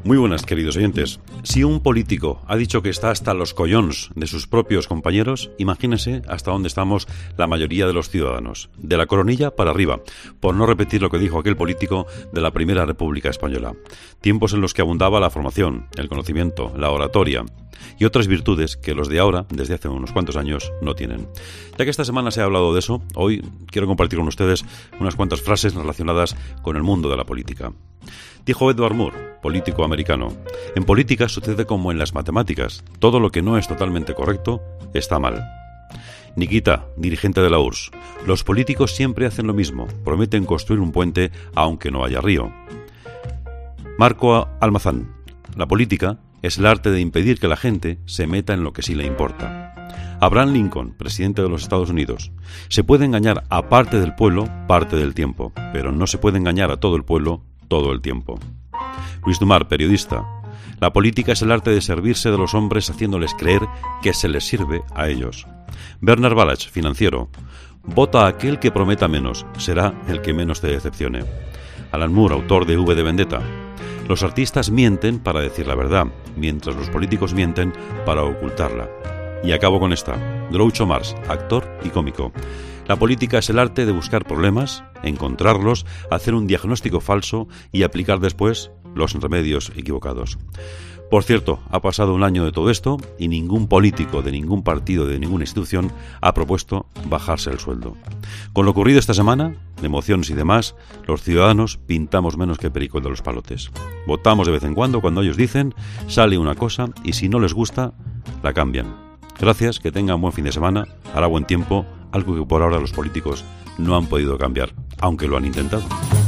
Muy buenas, queridos oyentes. Si un político ha dicho que está hasta los collons de sus propios compañeros, imagínense hasta dónde estamos la mayoría de los ciudadanos, de la coronilla para arriba, por no repetir lo que dijo aquel político de la Primera República Española. Tiempos en los que abundaba la formación, el conocimiento, la oratoria y otras virtudes que los de ahora, desde hace unos cuantos años, no tienen. Ya que esta semana se ha hablado de eso, hoy quiero compartir con ustedes unas cuantas frases relacionadas con el mundo de la política. Dijo Edward Moore, político americano: en política sucede como en las matemáticas, todo lo que no es totalmente correcto está mal. Nikita, dirigente de la URSS: los políticos siempre hacen lo mismo, prometen construir un puente aunque no haya río. Marco Almazán: la política es el arte de impedir que la gente se meta en lo que sí le importa. Abraham Lincoln, presidente de los Estados Unidos: se puede engañar a parte del pueblo parte del tiempo, pero no se puede engañar a todo el pueblo todo el tiempo. Luis Dumar, periodista: la política es el arte de servirse de los hombres haciéndoles creer que se les sirve a ellos. Bernard Ballasch, financiero: vota a aquel que prometa menos, será el que menos te decepcione. Alan Moore, autor de V de Vendetta: los artistas mienten para decir la verdad, mientras los políticos mienten para ocultarla. Y acabo con esta: Groucho Marx, actor y cómico: la política es el arte de buscar problemas, encontrarlos, hacer un diagnóstico falso y aplicar después los remedios equivocados. Por cierto, ha pasado un año de todo esto y ningún político de ningún partido, de ninguna institución, ha propuesto bajarse el sueldo. Con lo ocurrido esta semana, de emociones y demás, los ciudadanos pintamos menos que Perico el de los palotes. Votamos de vez en cuando ellos dicen, sale una cosa y si no les gusta, la cambian. Gracias, que tengan buen fin de semana, hará buen tiempo, algo que por ahora los políticos no han podido cambiar, aunque lo han intentado.